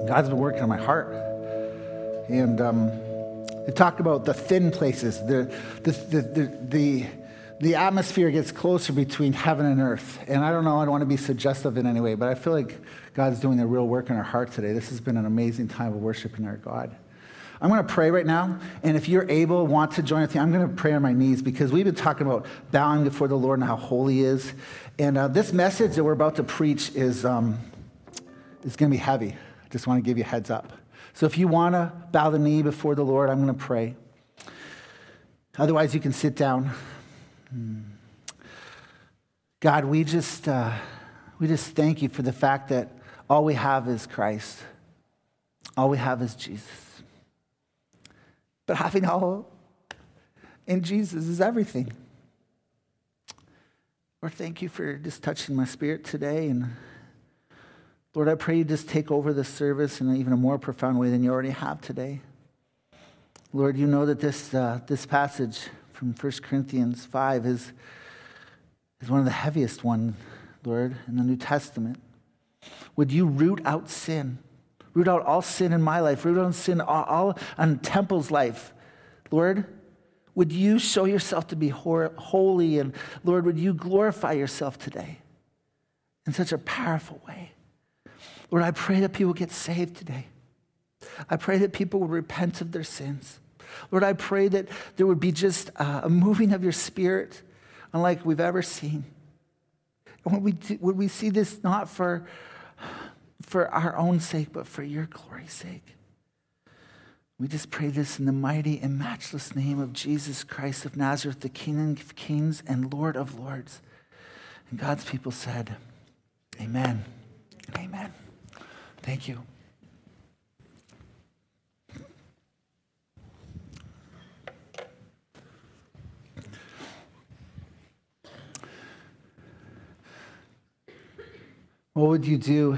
God's been working on my heart. And they talk about the thin places. The atmosphere gets closer between heaven and earth. And I don't know, I don't want to be suggestive in any way, but I feel like God's doing a real work in our heart today. This has been an amazing time of worshiping our God. I'm going to pray right now, and if you're able, want to join with me, I'm going to pray on my knees because we've been talking about bowing before the Lord and how holy He is. And this message that we're about to preach is going to be heavy. I just want to give you a heads up. So if you want to bow the knee before the Lord, I'm going to pray. Otherwise, you can sit down. God, we just thank you for the fact that all we have is Christ. All we have is Jesus. But having all in Jesus is everything. Lord, thank you for just touching my spirit today. And Lord, I pray you just take over this service in even a more profound way than you already have today. Lord, you know that this passage from 1 Corinthians 5 is one of the heaviest ones, Lord, in the New Testament. Would you root out sin? Root out all sin in my life. Root out sin all on Temple's life. Lord, would you show yourself to be holy? And Lord, would you glorify yourself today in such a powerful way? Lord, I pray that people get saved today. I pray that people would repent of their sins. Lord, I pray that there would be just a moving of your spirit unlike we've ever seen. And would we see this not for our own sake, but for your glory's sake. We just pray this in the mighty and matchless name of Jesus Christ of Nazareth, the King of kings and Lord of lords. And God's people said, amen and amen. Thank you. What would you do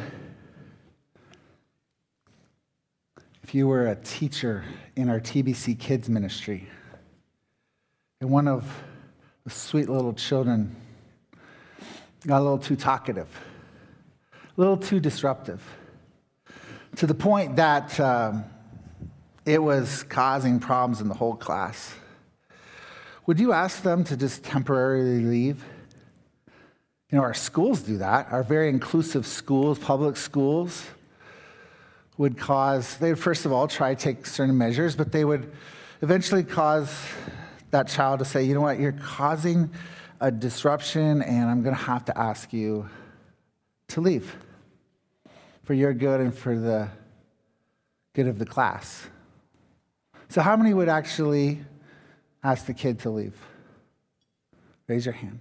if you were a teacher in our TBC Kids ministry and one of the sweet little children got a little too talkative, a little too disruptive, to the point that it was causing problems in the whole class? Would you ask them to just temporarily leave? You know, our schools do that. Our very inclusive schools, public schools, would they'd first of all try to take certain measures, but they would eventually cause that child to say, you know what, you're causing a disruption and I'm going to have to ask you to leave for your good and for the good of the class. So how many would actually ask the kid to leave? Raise your hand.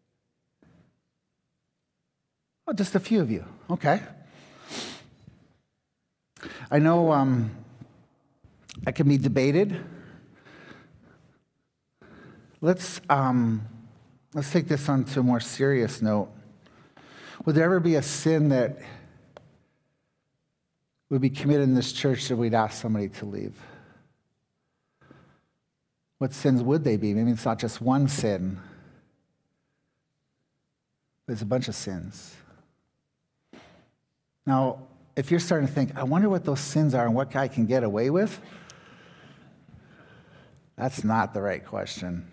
Oh, just a few of you. Okay. I know I can be debated. Let's take this on to a more serious note. Would there ever be a sin that would be committed in this church that we'd ask somebody to leave? What sins would they be? Maybe it's not just one sin, but it's a bunch of sins. Now, if you're starting to think, I wonder what those sins are and what I can get away with, that's not the right question.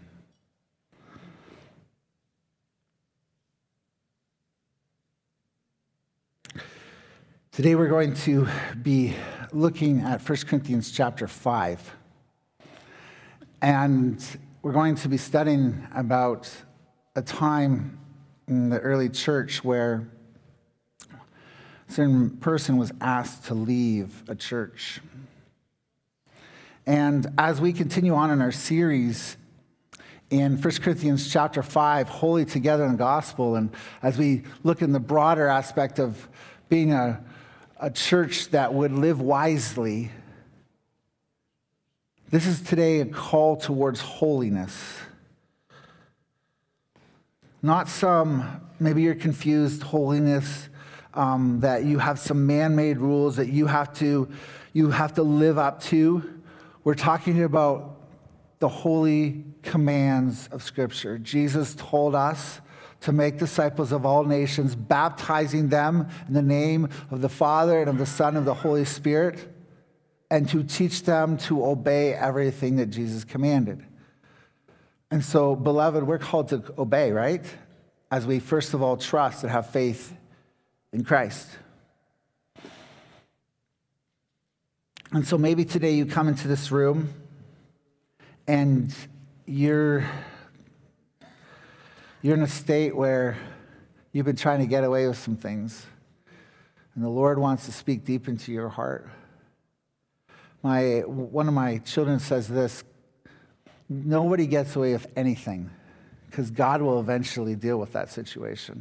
Today we're going to be looking at 1 Corinthians chapter 5. And we're going to be studying about a time in the early church where a certain person was asked to leave a church. And as we continue on in our series in 1 Corinthians chapter 5, Holy Together in the Gospel, and as we look in the broader aspect of being a church that would live wisely, this is today a call towards holiness. Not some, maybe you're confused, holiness, that you have some man-made rules that you have to live up to. We're talking about the holy commands of Scripture. Jesus told us to make disciples of all nations, baptizing them in the name of the Father and of the Son and of the Holy Spirit, and to teach them to obey everything that Jesus commanded. And so, beloved, we're called to obey, right? As we first of all trust and have faith in Christ. And so maybe today you come into this room and you're in a state where you've been trying to get away with some things. And the Lord wants to speak deep into your heart. One of my children says this: nobody gets away with anything, because God will eventually deal with that situation.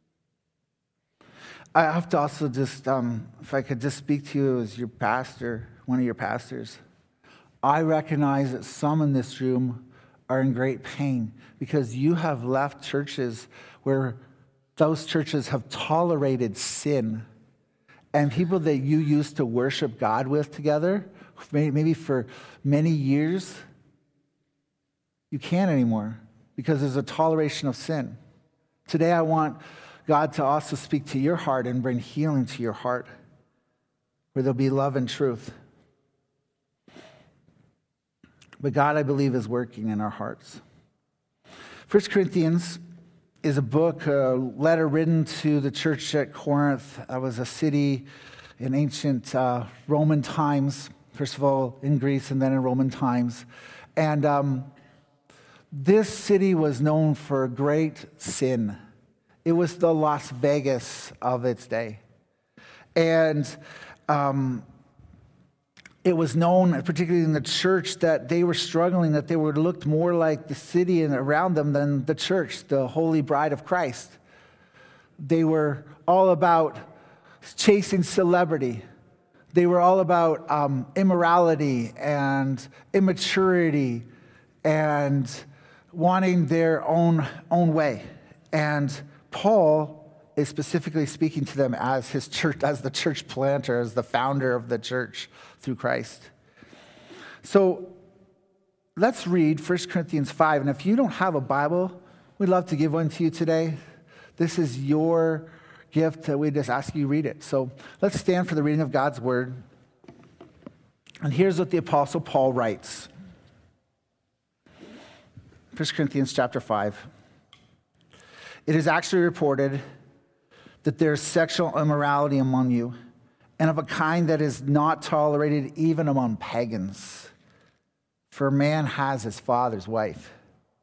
I have to also just, if I could just speak to you as your pastor, one of your pastors. I recognize that some in this room are in great pain because you have left churches where those churches have tolerated sin, and people that you used to worship God with together, maybe for many years, you can't anymore because there's a toleration of sin. Today I want God to also speak to your heart and bring healing to your heart, where there'll be love and truth. But God, I believe, is working in our hearts. 1 Corinthians is a book, a letter written to the church at Corinth. That was a city in ancient Roman times, first of all in Greece and then in Roman times. And this city was known for great sin. It was the Las Vegas of its day. And it was known, particularly in the church, that they were struggling, that they were looked more like the city and around them than the church, the holy bride of Christ. They were all about chasing celebrity. They were all about immorality and immaturity and wanting their own way. And Paul is specifically speaking to them as his church, as the church planter, as the founder of the church through Christ. So let's read 1 Corinthians 5. And if you don't have a Bible, we'd love to give one to you today. This is your gift that we just ask you read it. So let's stand for the reading of God's word. And here's what the Apostle Paul writes. 1 Corinthians chapter 5. It is actually reported that there is sexual immorality among you, and of a kind that is not tolerated even among pagans. For a man has his father's wife,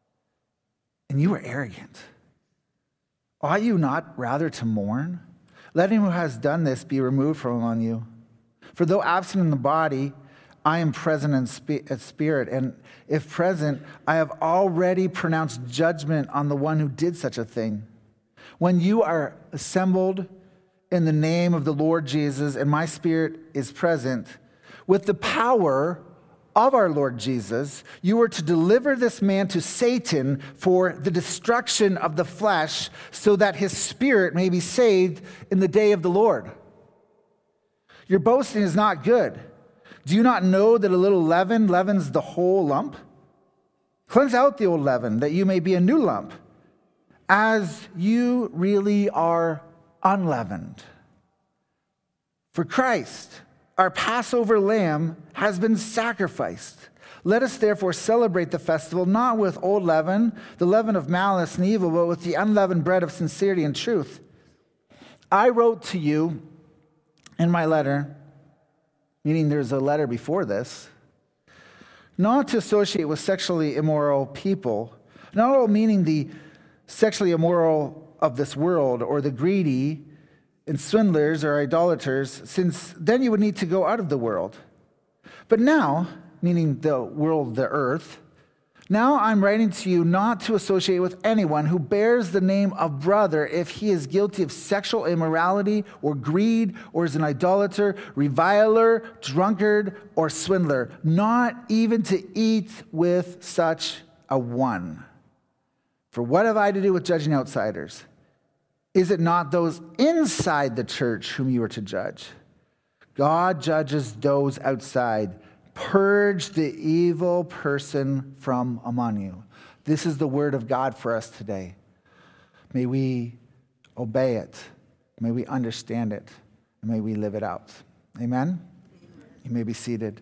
and you are arrogant. Ought you not rather to mourn? Let him who has done this be removed from among you. For though absent in the body, I am present in spirit, and if present, I have already pronounced judgment on the one who did such a thing. When you are assembled in the name of the Lord Jesus, and my spirit is present, with the power of our Lord Jesus, you are to deliver this man to Satan for the destruction of the flesh, so that his spirit may be saved in the day of the Lord. Your boasting is not good. Do you not know that a little leaven leavens the whole lump? Cleanse out the old leaven, that you may be a new lump, as you really are unleavened. For Christ, our Passover lamb, has been sacrificed. Let us therefore celebrate the festival not with old leaven, the leaven of malice and evil, but with the unleavened bread of sincerity and truth. I wrote to you in my letter, meaning there's a letter before this, not to associate with sexually immoral people, not all meaning the sexually immoral of this world, or the greedy and swindlers or idolaters, since then you would need to go out of the world. But now, meaning the world, the earth, now I'm writing to you not to associate with anyone who bears the name of brother if he is guilty of sexual immorality or greed or is an idolater, reviler, drunkard, or swindler, not even to eat with such a one. For what have I to do with judging outsiders? Is it not those inside the church whom you are to judge? God judges those outside. Purge the evil person from among you. This is the word of God for us today. May we obey it. May we understand it. And may we live it out. Amen? You may be seated.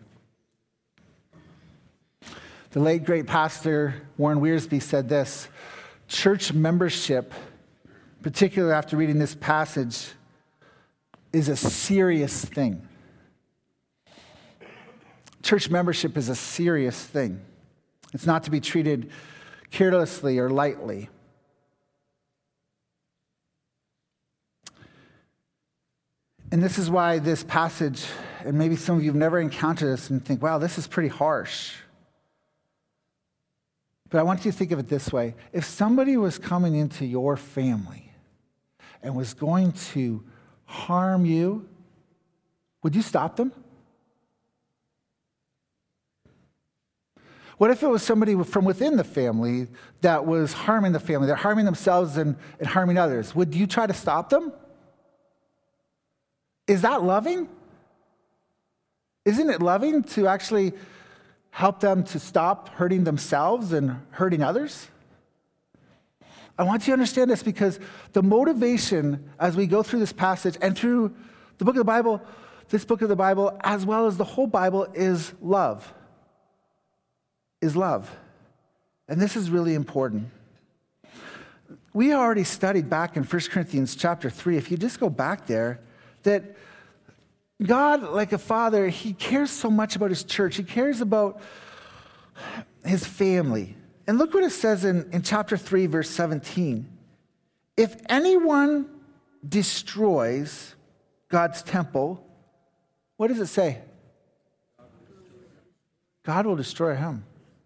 The late, great pastor Warren Wiersbe said this: church membership, particularly after reading this passage, is a serious thing. Church membership is a serious thing. It's not to be treated carelessly or lightly. And this is why this passage, and maybe some of you have never encountered this and think, wow, this is pretty harsh. But I want you to think of it this way. If somebody was coming into your family and was going to harm you, would you stop them? What if it was somebody from within the family that was harming the family? They're harming themselves and harming others. Would you try to stop them? Is that loving? Isn't it loving to actually help them to stop hurting themselves and hurting others? I want you to understand this, because the motivation as we go through this passage and through the book of the Bible, this book of the Bible, as well as the whole Bible, is love. Is love. And this is really important. We already studied back in 1 Corinthians chapter 3, if you just go back there, that God, like a father, he cares so much about his church. He cares about his family. And look what it says in chapter 3, verse 17. If anyone destroys God's temple, what does it say? God will destroy him.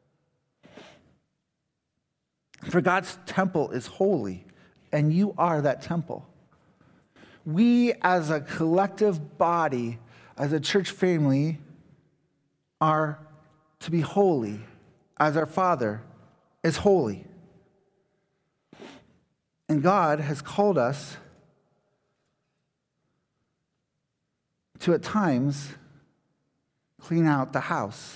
For God's temple is holy, and you are that temple. We as a collective body, as a church family, are to be holy as our Father is holy. And God has called us to, at times, clean out the house.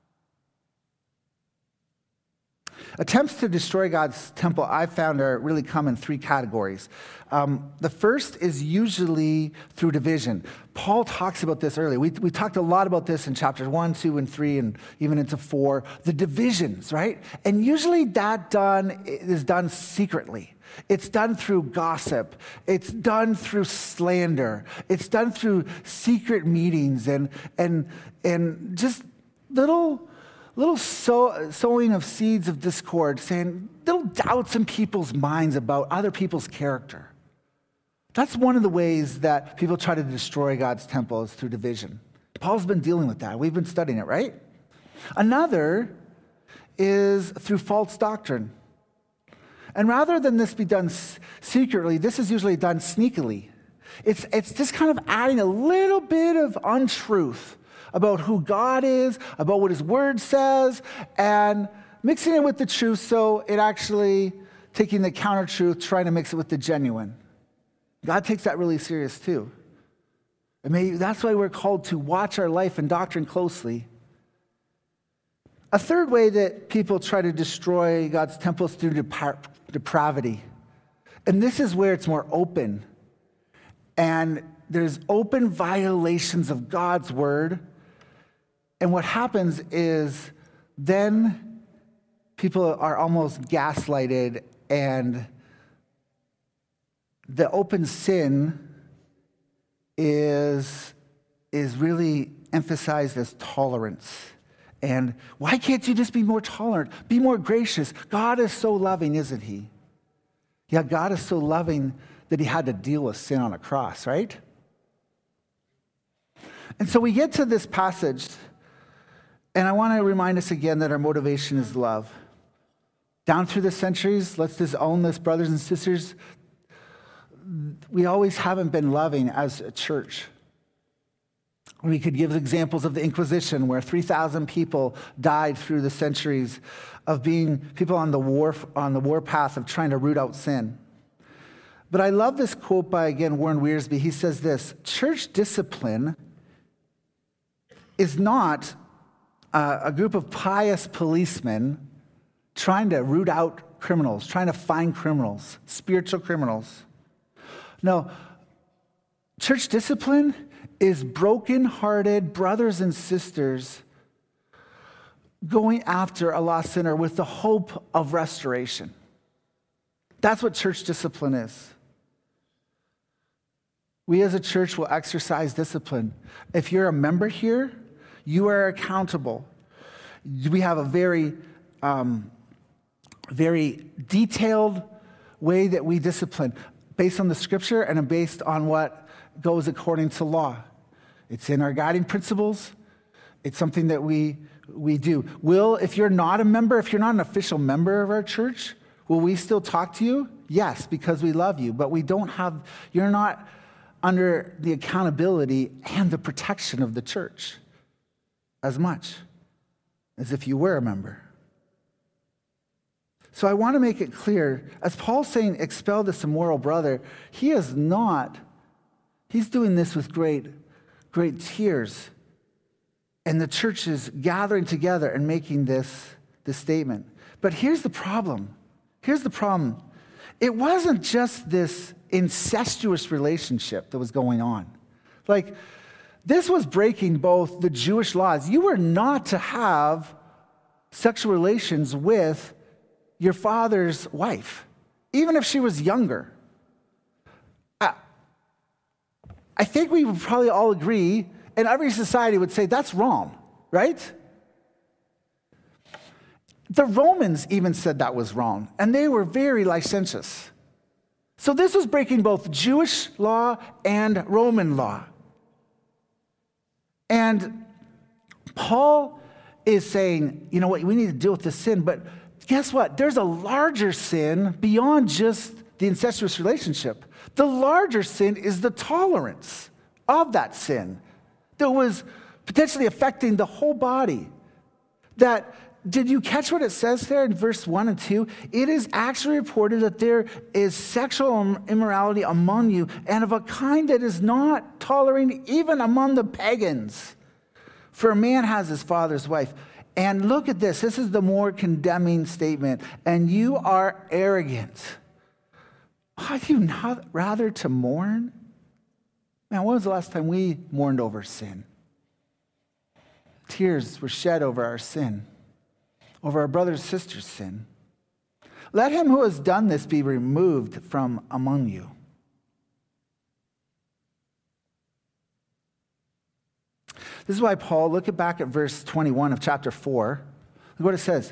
Attempts to destroy God's temple, I've found, are really come in three categories. The first is usually through division. Paul talks about this earlier. We talked a lot about this in chapters 1, 2, and 3, and even into 4. The divisions, right? And usually that is done secretly. It's done through gossip. It's done through slander. It's done through secret meetings and just little sowing of seeds of discord, saying little doubts in people's minds about other people's character. That's one of the ways that people try to destroy God's temple, is through division. Paul's been dealing with that. We've been studying it, right? Another is through false doctrine. And rather than this be done secretly, this is usually done sneakily. It's just kind of adding a little bit of untruth about who God is, about what his word says, and mixing it with the truth, so it actually taking the counter-truth, trying to mix it with the genuine. God takes that really serious too. And maybe that's why we're called to watch our life and doctrine closely. A third way that people try to destroy God's temple is through depravity. And this is where it's more open. And there's open violations of God's word. And what happens is then people are almost gaslighted, and the open sin is really emphasized as tolerance. And why can't you just be more tolerant? Be more gracious. God is so loving, isn't he? Yeah, God is so loving that he had to deal with sin on a cross, right? And so we get to this passage, and I want to remind us again that our motivation is love. Down through the centuries, let's just own this, brothers and sisters. We always haven't been loving as a church. We could give examples of the Inquisition, where 3,000 people died through the centuries of being people on the war path of trying to root out sin. But I love this quote by, again, Warren Wiersbe. He says this: church discipline is not a group of pious policemen trying to root out criminals, trying to find criminals, spiritual criminals. No, church discipline is broken-hearted brothers and sisters going after a lost sinner with the hope of restoration. That's what church discipline is. We as a church will exercise discipline. If you're a member here, you are accountable. We have a very detailed way that we discipline based on the scripture and based on what goes according to law. It's in our guiding principles. It's something that we do. If you're not a member, if you're not an official member of our church, will we still talk to you? Yes, because we love you. But you're not under the accountability and the protection of the church as much as if you were a member. So I want to make it clear, as Paul's saying, expel this immoral brother, he's doing this with great tears. And the church is gathering together and making this statement. But here's the problem. It wasn't just this incestuous relationship that was going on. Like, this was breaking both the Jewish laws. You were not to have sexual relations with your father's wife, even if she was younger. I think we would probably all agree, and every society would say that's wrong, right? The Romans even said that was wrong, and they were very licentious. So this was breaking both Jewish law and Roman law. And Paul is saying, you know what, we need to deal with this sin, but guess what? There's a larger sin beyond just the incestuous relationship. The larger sin is the tolerance of that sin that was potentially affecting the whole body. Did you catch what it says there in verse 1 and 2? It is actually reported that there is sexual immorality among you, and of a kind that is not tolerated even among the pagans. For a man has his father's wife. And look at this. This is the more condemning statement. And you are arrogant. Ought you not rather to mourn? Man, when was the last time we mourned over sin? Tears were shed over our sin, over our brother's sister's sin. Let him who has done this be removed from among you. This is why Paul, look back at verse 21 of chapter 4. Look what it says.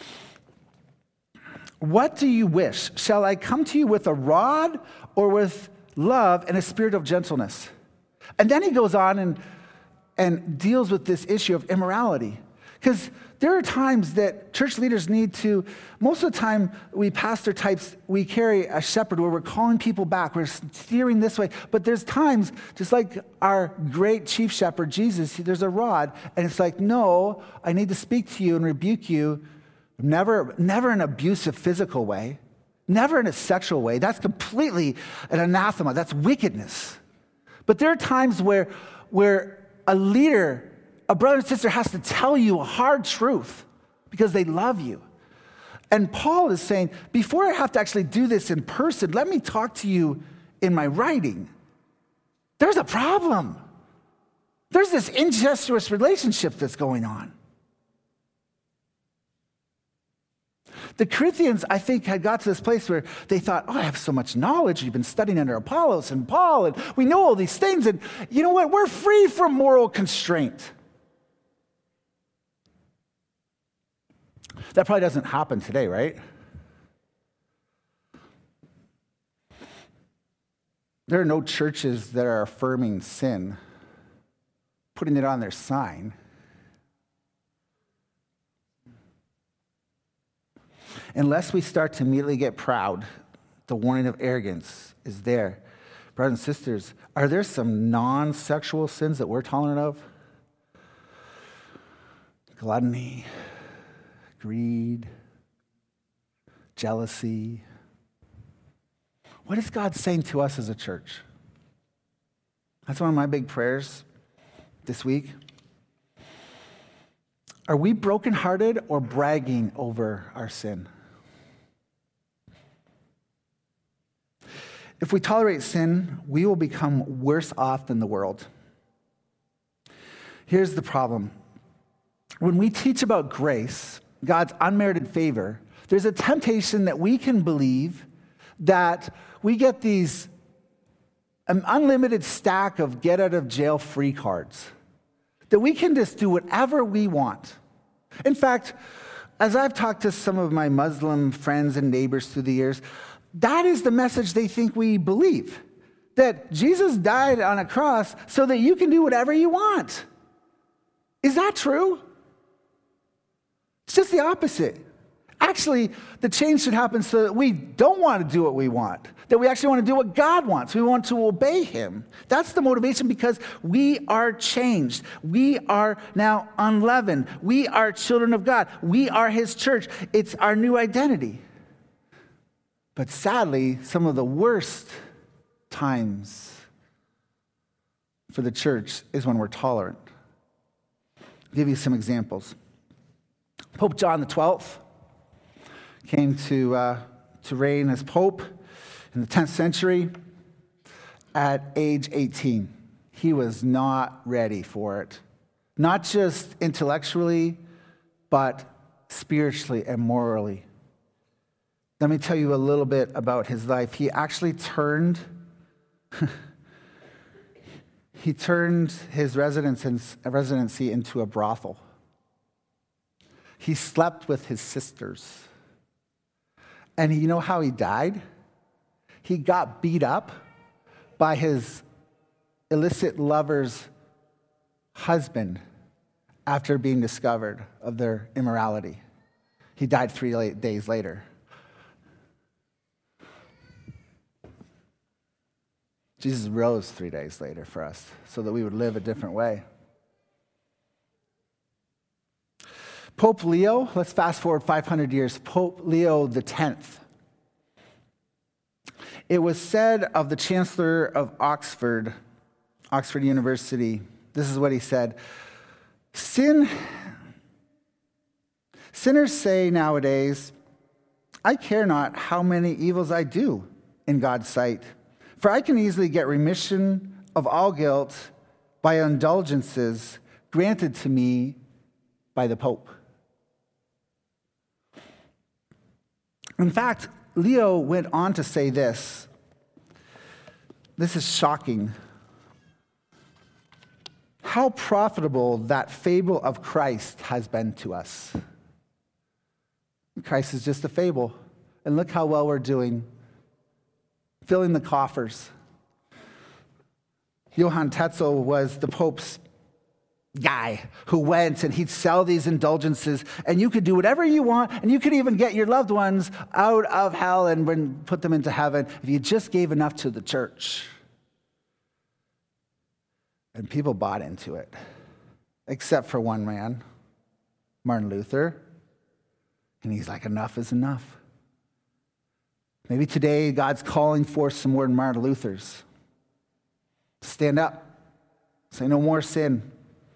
What do you wish? Shall I come to you with a rod or with love and a spirit of gentleness? And then he goes on and deals with this issue of immorality. Because there are times that church leaders need to, most of the time we pastor types, we carry a shepherd where we're calling people back, we're steering this way. But there's times, just like our great chief shepherd, Jesus, there's a rod, and it's like, no, I need to speak to you and rebuke you. Never in an abusive physical way, never in a sexual way. That's completely an anathema. That's wickedness. But there are times where a leader, a brother and sister has to tell you a hard truth because they love you. And Paul is saying, before I have to actually do this in person, let me talk to you in my writing. There's a problem. There's this incestuous relationship that's going on. The Corinthians, I think, had got to this place where they thought, I have so much knowledge. We've been studying under Apollos and Paul, and we know all these things. And you know what? We're free from moral constraint. That probably doesn't happen today, right? There are no churches that are affirming sin, putting it on their sign. Unless we start to immediately get proud, the warning of arrogance is there. Brothers and sisters, are there some non-sexual sins that we're tolerant of? Gluttony, greed, jealousy. What is God saying to us as a church? That's one of my big prayers this week. Are we brokenhearted or bragging over our sin? If we tolerate sin, we will become worse off than the world. Here's the problem. When we teach about grace, God's unmerited favor, there's a temptation that we can believe that we get an unlimited stack of get-out-of-jail-free cards, that we can just do whatever we want. In fact, as I've talked to some of my Muslim friends and neighbors through the years, that is the message they think we believe, that Jesus died on a cross so that you can do whatever you want. Is that true? It's just the opposite. Actually, the change should happen so that we don't want to do what we want, that we actually want to do what God wants. We want to obey him. That's the motivation, because we are changed. We are now unleavened. We are children of God. We are his church. It's our new identity. But sadly, some of the worst times for the church is when we're tolerant. I'll give you some examples. Pope John XII came to reign as Pope in the 10th century at age 18. He was not ready for it. Not just intellectually, but spiritually and morally. Let me tell you a little bit about his life. He actually turned his residency into a brothel. He slept with his sisters. And you know how he died? He got beat up by his illicit lover's husband after being discovered of their immorality. He died 3 days later. Jesus rose 3 days later for us so that we would live a different way. Pope Leo, let's fast forward 500 years, Pope Leo X. It was said of the Chancellor of Oxford University, this is what he said: Sinners say nowadays, I care not how many evils I do in God's sight, for I can easily get remission of all guilt by indulgences granted to me by the Pope. In fact, Leo went on to say this. This is shocking. How profitable that fable of Christ has been to us. Christ is just a fable. And look how well we're doing, filling the coffers. Johann Tetzel was the Pope's guy who went and he'd sell these indulgences, and you could do whatever you want, and you could even get your loved ones out of hell and put them into heaven if you just gave enough to the church. And people bought into it, except for one man, Martin Luther. And he's like, enough is enough. Maybe today God's calling for some more Martin Luthers. Stand up. Say no more sin.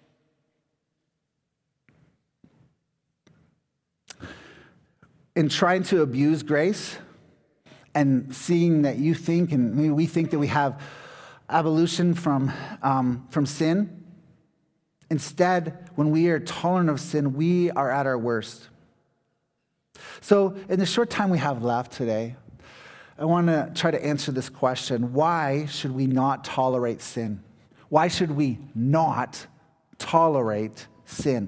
In trying to abuse grace and seeing that you think, and maybe we think that we have abolition from sin, instead, when we are tolerant of sin, we are at our worst. So in the short time we have left today, I want to try to answer this question. Why should we not tolerate sin? Why should we not tolerate sin?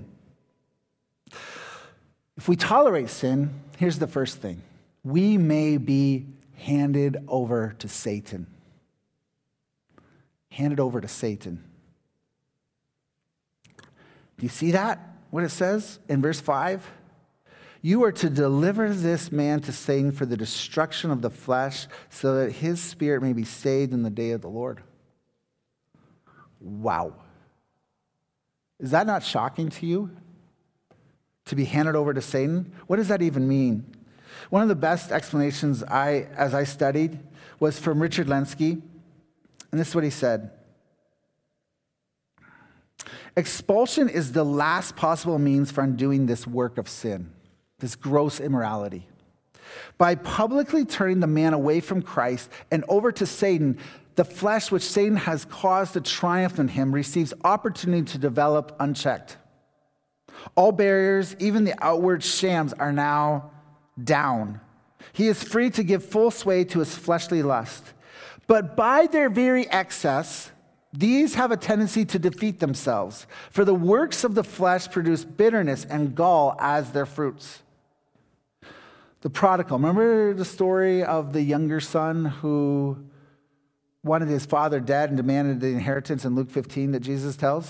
If we tolerate sin, here's the first thing. We may be handed over to Satan. Handed over to Satan. Do you see that? What it says in verse 5? You are to deliver this man to Satan for the destruction of the flesh, so that his spirit may be saved in the day of the Lord. Wow. Is that not shocking to you? To be handed over to Satan? What does that even mean? One of the best explanations as I studied was from Richard Lenski, and this is what he said. Expulsion is the last possible means for undoing this work of sin, this gross immorality. By publicly turning the man away from Christ and over to Satan, the flesh which Satan has caused to triumph in him receives opportunity to develop unchecked. All barriers, even the outward shams, are now down. He is free to give full sway to his fleshly lust. But by their very excess, these have a tendency to defeat themselves. For the works of the flesh produce bitterness and gall as their fruits. The prodigal. Remember the story of the younger son who wanted his father dead and demanded the inheritance in Luke 15 that Jesus tells?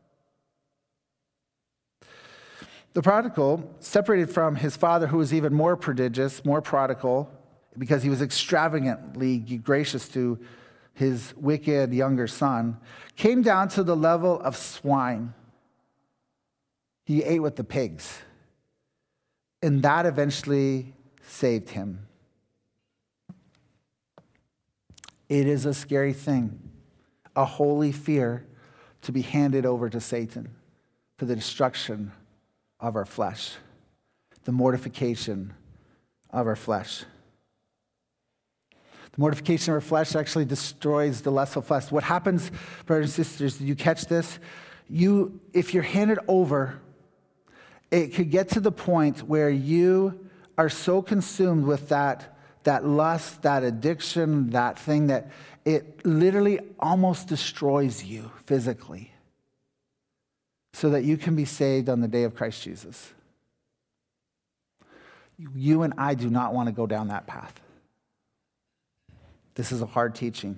The prodigal, separated from his father, who was even more prodigious, more prodigal, because he was extravagantly gracious to his wicked younger son, came down to the level of swine. He ate with the pigs. And that eventually saved him. It is a scary thing, a holy fear, to be handed over to Satan for the destruction of our flesh, the mortification of our flesh. The mortification of our flesh actually destroys the lustful flesh. What happens, brothers and sisters, did you catch this? If you're handed over, it could get to the point where you are so consumed with that lust, that addiction, that thing, that it literally almost destroys you physically, so that you can be saved on the day of Christ Jesus. You and I do not want to go down that path. This is a hard teaching.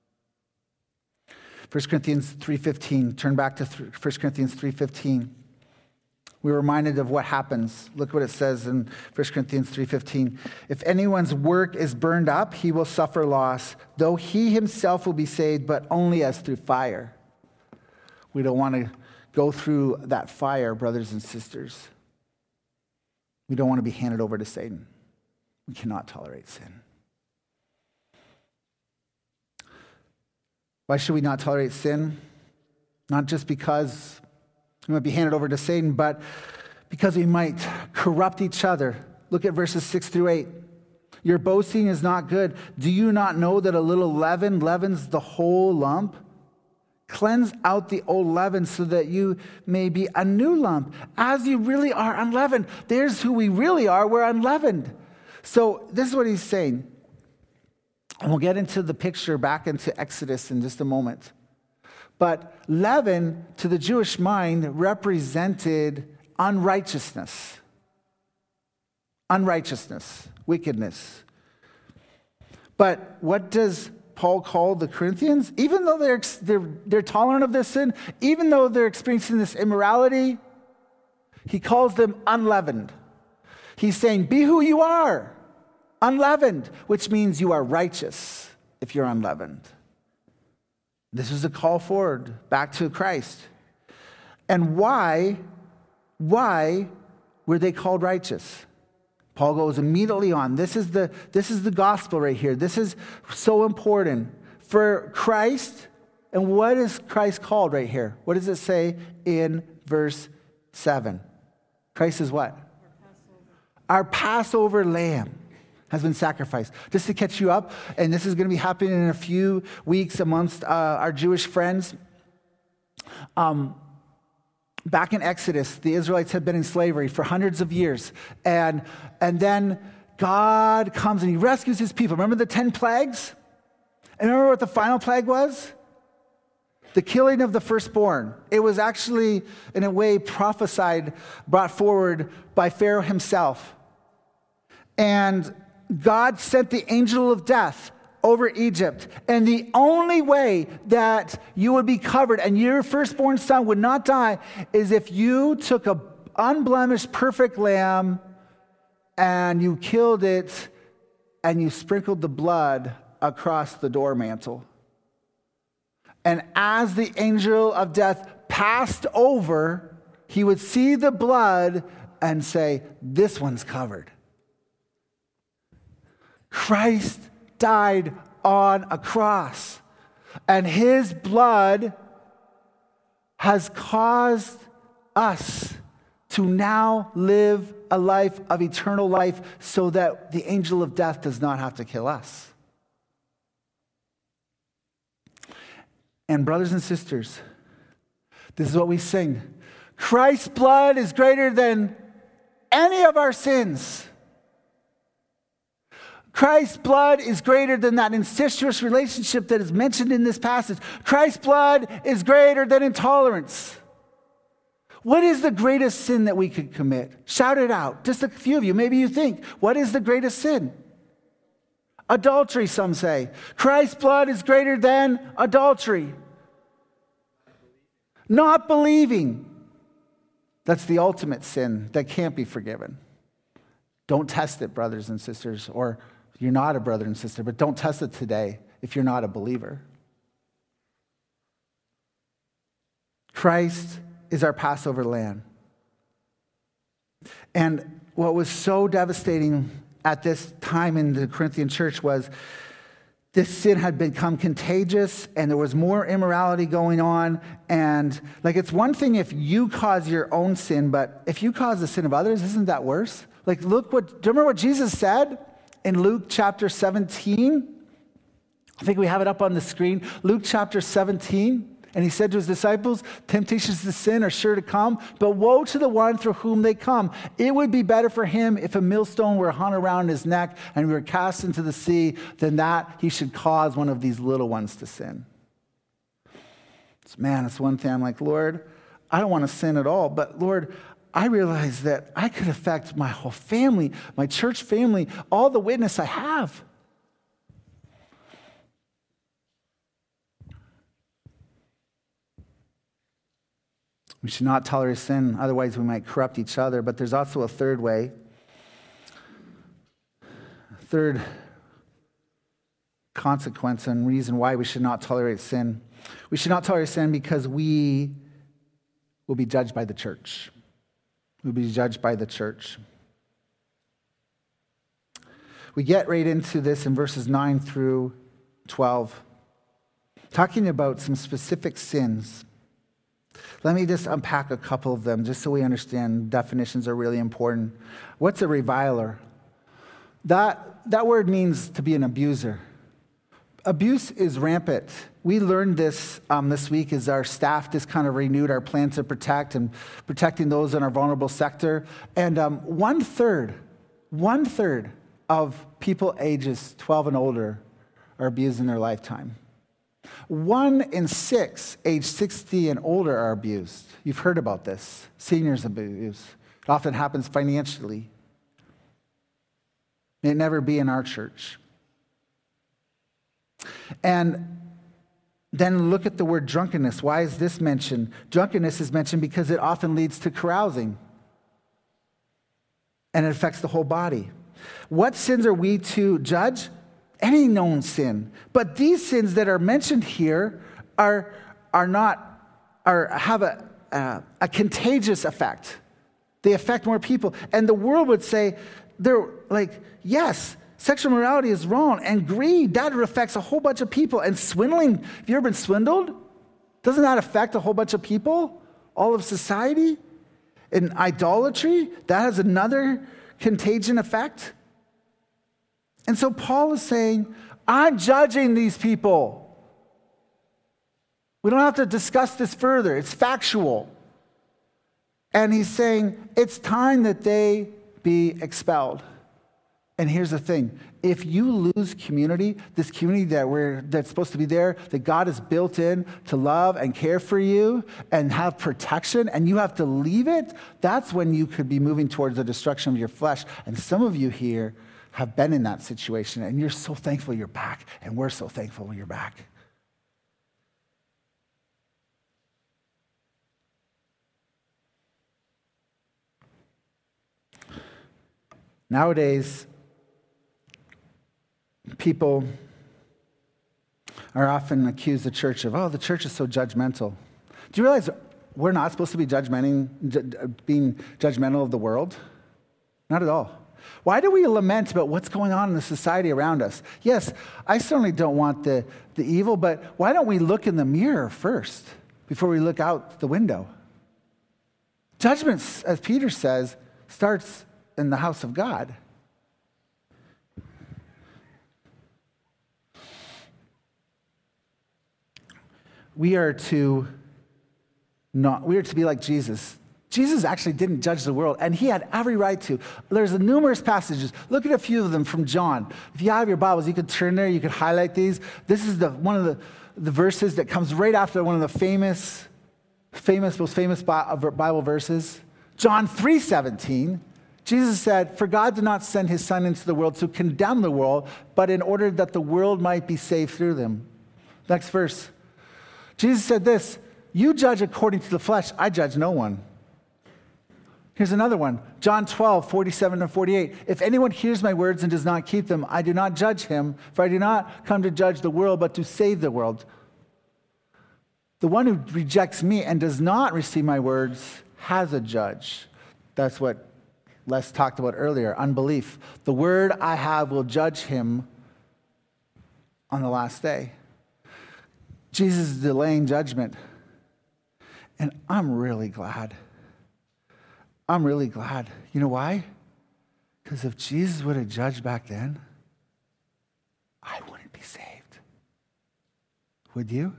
1 Corinthians 3:15. Turn back to 1 Corinthians 3:15. We're reminded of what happens. Look what it says in 1 Corinthians 3:15. If anyone's work is burned up, he will suffer loss, though he himself will be saved, but only as through fire. We don't want to go through that fire, brothers and sisters. We don't want to be handed over to Satan. We cannot tolerate sin. Why should we not tolerate sin? Not just because we might be handed over to Satan, but because we might corrupt each other. Look at verses 6-8. Your boasting is not good. Do you not know that a little leaven leavens the whole lump? Cleanse out the old leaven so that you may be a new lump, as you really are unleavened. There's who we really are. We're unleavened. So this is what he's saying. And we'll get into the picture back into Exodus in just a moment. But leaven, to the Jewish mind, represented unrighteousness. Unrighteousness, wickedness. But what does Paul call the Corinthians? Even though they're tolerant of this sin, even though they're experiencing this immorality, he calls them unleavened. He's saying, be who you are, unleavened, which means you are righteous if you're unleavened. This is a call forward back to Christ. And why were they called righteous? Paul goes immediately on. This is the gospel right here. This is so important. For Christ, and what is Christ called right here? What does it say in verse 7? Christ is what? Our Passover lamb has been sacrificed. Just to catch you up, and this is going to be happening in a few weeks amongst our Jewish friends. Back in Exodus, the Israelites had been in slavery for hundreds of years. And then God comes and he rescues his people. Remember the 10 plagues? And remember what the final plague was? The killing of the firstborn. It was actually, in a way, prophesied, brought forward by Pharaoh himself. And God sent the angel of death over Egypt. And the only way that you would be covered and your firstborn son would not die is if you took an unblemished, perfect lamb and you killed it and you sprinkled the blood across the door mantle. And as the angel of death passed over, he would see the blood and say, this one's covered. Christ died on a cross, and his blood has caused us to now live a life of eternal life so that the angel of death does not have to kill us. And brothers and sisters, this is what we sing. Christ's blood is greater than any of our sins. Christ's blood is greater than that incestuous relationship that is mentioned in this passage. Christ's blood is greater than intolerance. What is the greatest sin that we could commit? Shout it out. Just a few of you. Maybe you think, what is the greatest sin? Adultery, some say. Christ's blood is greater than adultery. Not believing. That's the ultimate sin that can't be forgiven. Don't test it, brothers and sisters, or you're not a brother and sister, but don't test it today if you're not a believer. Christ is our Passover lamb. And what was so devastating at this time in the Corinthian church was this sin had become contagious and there was more immorality going on. And like, it's one thing if you cause your own sin, but if you cause the sin of others, isn't that worse? Like, do you remember what Jesus said in Luke chapter 17? I think we have it up on the screen. Luke chapter 17. And he said to his disciples, temptations to sin are sure to come, but woe to the one through whom they come. It would be better for him if a millstone were hung around his neck and were cast into the sea than that he should cause one of these little ones to sin. Man, it's one thing. I'm like, Lord, I don't want to sin at all. But Lord, I realize that I could affect my whole family, my church family, all the witness I have. We should not tolerate sin, otherwise we might corrupt each other. But there's also a third way. Third consequence and reason why we should not tolerate sin. We should not tolerate sin because we will be judged by the church. We'll be judged by the church. We get right into this in verses 9 through 12, talking about some specific sins. Let me just unpack a couple of them just so we understand definitions are really important. What's a reviler? That word means to be an abuser. Abuse is rampant. We learned this this week as our staff just kind of renewed our plan to protect and protecting those in our vulnerable sector. And one third of people ages 12 and older are abused in their lifetime. 1 in 6, age 60 and older, are abused. You've heard about this. Seniors abuse. It often happens financially. May it never be in our church. And then look at the word drunkenness. Why is this mentioned? Drunkenness is mentioned because it often leads to carousing. And it affects the whole body. What sins are we to judge? Any known sin. But these sins that are mentioned here have a contagious effect. They affect more people. And the world would say, they're like, yes, sexual morality is wrong. And greed, that affects a whole bunch of people. And swindling, have you ever been swindled? Doesn't that affect a whole bunch of people? All of society? And idolatry, that has another contagion effect. And so Paul is saying, I'm judging these people. We don't have to discuss this further. It's factual. And he's saying, it's time that they be expelled. And here's the thing. If you lose community, this community that's supposed to be there, that God has built in to love and care for you and have protection, and you have to leave it, that's when you could be moving towards the destruction of your flesh. And some of you here have been in that situation, and you're so thankful you're back, and we're so thankful you're back. Nowadays, people are often accused the church of, the church is so judgmental. Do you realize we're not supposed to be being judgmental of the world? Not at all. Why do we lament about what's going on in the society around us? Yes, I certainly don't want the evil, but why don't we look in the mirror first before we look out the window? Judgment, as Peter says, starts in the house of God. We are to be like Jesus. Jesus actually didn't judge the world, and he had every right to. There's numerous passages. Look at a few of them from John. If you have your Bibles, you could turn there, you could highlight these. This is one of the verses that comes right after one of the most famous Bible verses. John 3:17. Jesus said, "For God did not send his Son into the world to condemn the world, but in order that the world might be saved through them." Next verse. Jesus said this, "You judge according to the flesh, I judge no one." Here's another one, John 12:47 and 48. "If anyone hears my words and does not keep them, I do not judge him, for I do not come to judge the world, but to save the world. The one who rejects me and does not receive my words has a judge." That's what Les talked about earlier, unbelief. "The word I have will judge him on the last day." Jesus is delaying judgment. And I'm really glad. You know why? Because if Jesus would have judged back then, I wouldn't be saved. Would you?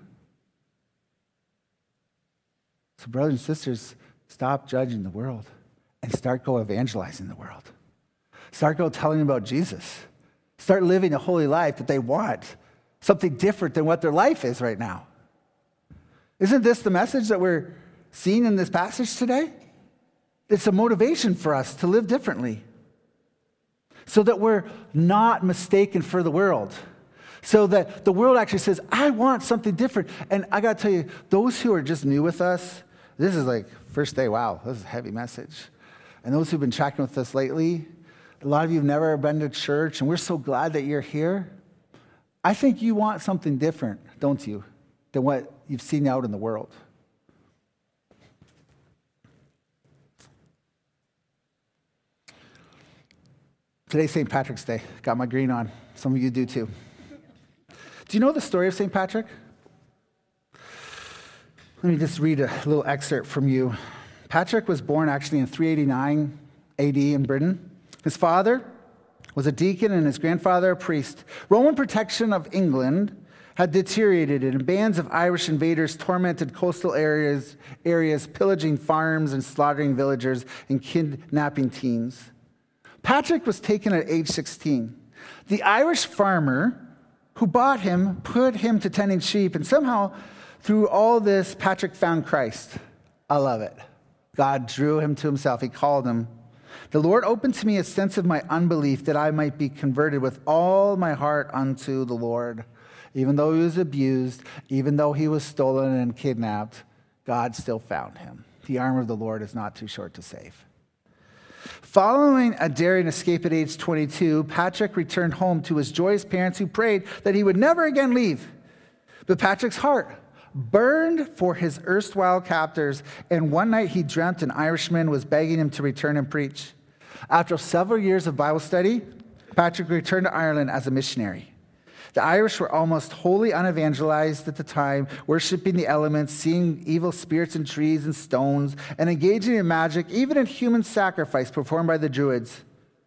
So brothers and sisters, stop judging the world and start go evangelizing the world. Start go telling them about Jesus. Start living a holy life that they want. Something different than what their life is right now. Isn't this the message that we're seeing in this passage today? It's a motivation for us to live differently so that we're not mistaken for the world. So that the world actually says, I want something different. And I got to tell you, those who are just new with us, this is like first day, wow, this is a heavy message. And those who've been tracking with us lately, a lot of you have never been to church, and we're so glad that you're here. I think you want something different, don't you, than what you've seen out in the world. Today's St. Patrick's Day. Got my green on. Some of you do too. Do you know the story of St. Patrick? Let me just read a little excerpt from you. Patrick was born actually in 389 AD in Britain. His father was a deacon and his grandfather a priest. Roman protection of England had deteriorated, and bands of Irish invaders tormented coastal areas, pillaging farms and slaughtering villagers and kidnapping teens. Patrick was taken at age 16. The Irish farmer who bought him put him to tending sheep, and somehow through all this, Patrick found Christ. I love it. God drew him to himself. He called him. The Lord opened to me a sense of my unbelief that I might be converted with all my heart unto the Lord. Even though he was abused, even though he was stolen and kidnapped, God still found him. The arm of the Lord is not too short to save. Following a daring escape at age 22, Patrick returned home to his joyous parents who prayed that he would never again leave. But Patrick's heart burned for his erstwhile captors, and one night he dreamt an Irishman was begging him to return and preach. After several years of Bible study, Patrick returned to Ireland as a missionary. The Irish were almost wholly unevangelized at the time, worshiping the elements, seeing evil spirits in trees and stones, and engaging in magic, even in human sacrifice performed by the Druids.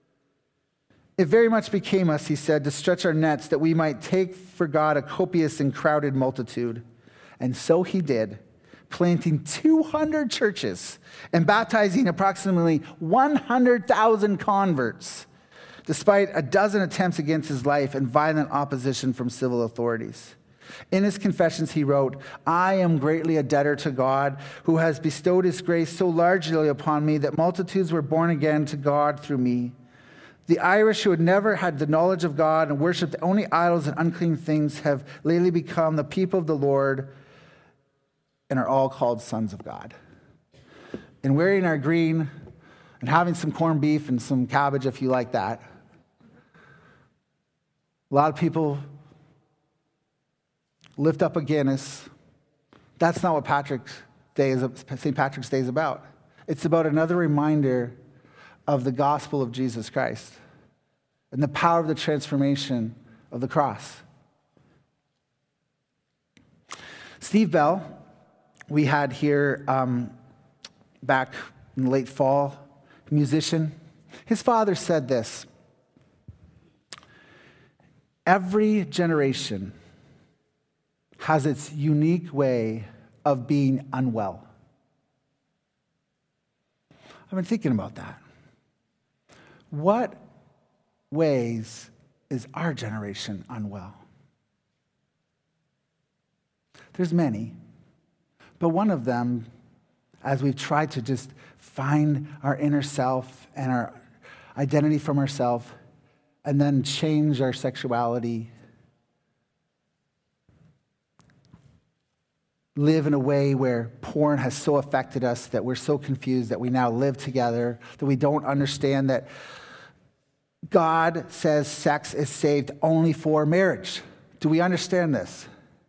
It very much became us, he said, to stretch our nets that we might take for God a copious and crowded multitude. And so he did, planting 200 churches and baptizing approximately 100,000 converts, despite a dozen attempts against his life and violent opposition from civil authorities. In his confessions, he wrote, I am greatly a debtor to God, who has bestowed his grace so largely upon me that multitudes were born again to God through me. The Irish who had never had the knowledge of God and worshipped only idols and unclean things have lately become the people of the Lord and are all called sons of God. And wearing our green and having some corned beef and some cabbage, if you like that, a lot of people lift up a Guinness. That's not what St. Patrick's Day is about. It's about another reminder of the gospel of Jesus Christ and the power of the transformation of the cross. Steve Bell, we had here back in the late fall, musician. His father said this: every generation has its unique way of being unwell. I've been thinking about that. What ways is our generation unwell? There's many, but one of them, as we've tried to just find our inner self and our identity from ourselves, and then change our sexuality, live in a way where porn has so affected us that we're so confused that we now live together, that we don't understand that God says sex is saved only for marriage. Do we understand this?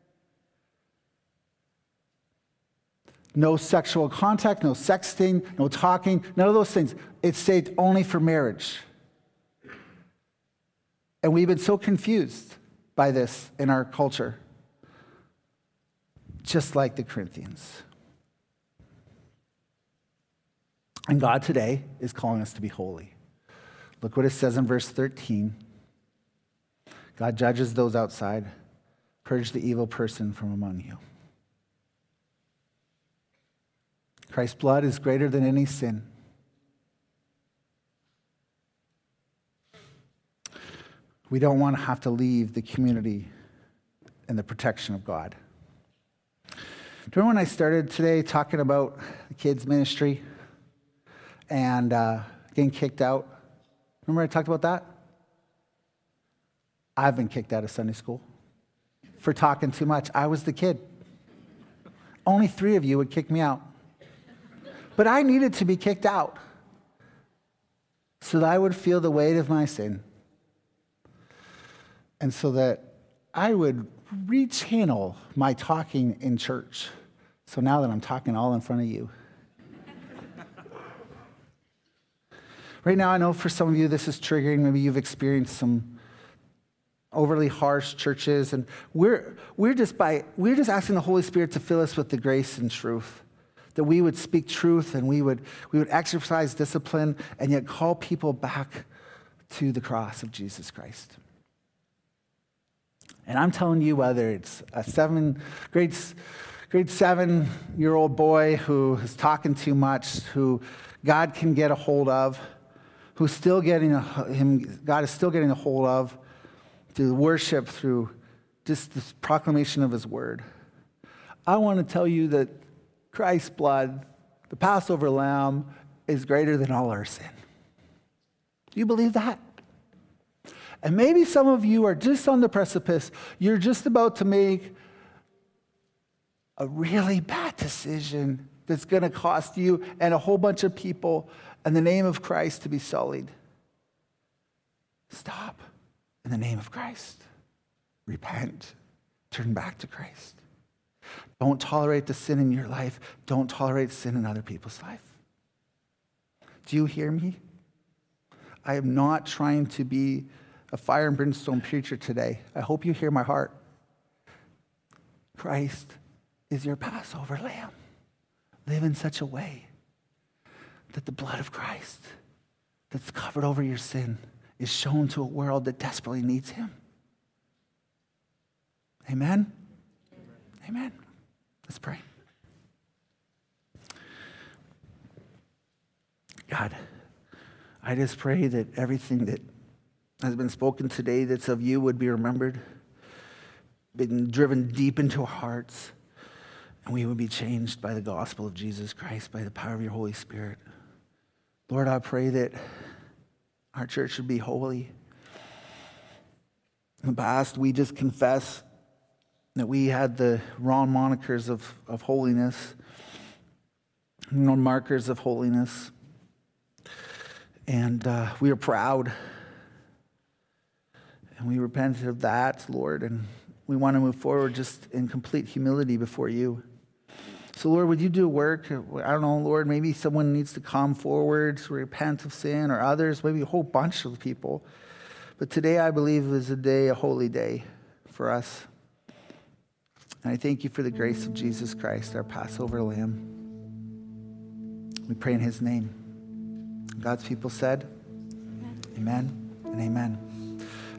No sexual contact, no sexting, no talking, none of those things. It's saved only for marriage. And we've been so confused by this in our culture, just like the Corinthians. And God today is calling us to be holy. Look what it says in verse 13. God judges those outside. Purge the evil person from among you. Christ's blood is greater than any sin. We don't want to have to leave the community and the protection of God. Do you remember when I started today talking about the kids' ministry and getting kicked out? Remember I talked about that? I've been kicked out of Sunday school for talking too much. I was the kid. Only 3 of you would kick me out. But I needed to be kicked out so that I would feel the weight of my sin. And so that I would rechannel my talking in church. So now that I'm talking all in front of you. Right now, I know for some of you this is triggering. Maybe you've experienced some overly harsh churches. And we're just asking the Holy Spirit to fill us with the grace and truth. That we would speak truth and we would exercise discipline and yet call people back to the cross of Jesus Christ. And I'm telling you, whether it's a grade 7-year-old boy who is talking too much, who God can get a hold of, God is still getting a hold of through worship, through just this proclamation of his word. I want to tell you that Christ's blood, the Passover lamb, is greater than all our sin. Do you believe that? And maybe some of you are just on the precipice. You're just about to make a really bad decision that's going to cost you and a whole bunch of people and the name of Christ to be sullied. Stop in the name of Christ. Repent. Turn back to Christ. Don't tolerate the sin in your life. Don't tolerate sin in other people's life. Do you hear me? I am not trying to be a fire and brimstone preacher today. I hope you hear my heart. Christ is your Passover lamb. Live in such a way that the blood of Christ that's covered over your sin is shown to a world that desperately needs him. Amen? Amen. Let's pray. God, I just pray that everything that has been spoken today that's of you would be remembered, been driven deep into our hearts, and we would be changed by the gospel of Jesus Christ, by the power of your Holy Spirit. Lord, I pray that our church would be holy. In the past, we just confess that we had the wrong monikers of holiness, wrong markers of holiness, and we are proud. And we repented of that, Lord, and we want to move forward just in complete humility before you. So, Lord, would you do work? I don't know, Lord, maybe someone needs to come forward to repent of sin, or others, maybe a whole bunch of people. But today, I believe, is a holy day for us. And I thank you for the grace of Jesus Christ, our Passover lamb. We pray in his name. God's people said, amen and amen.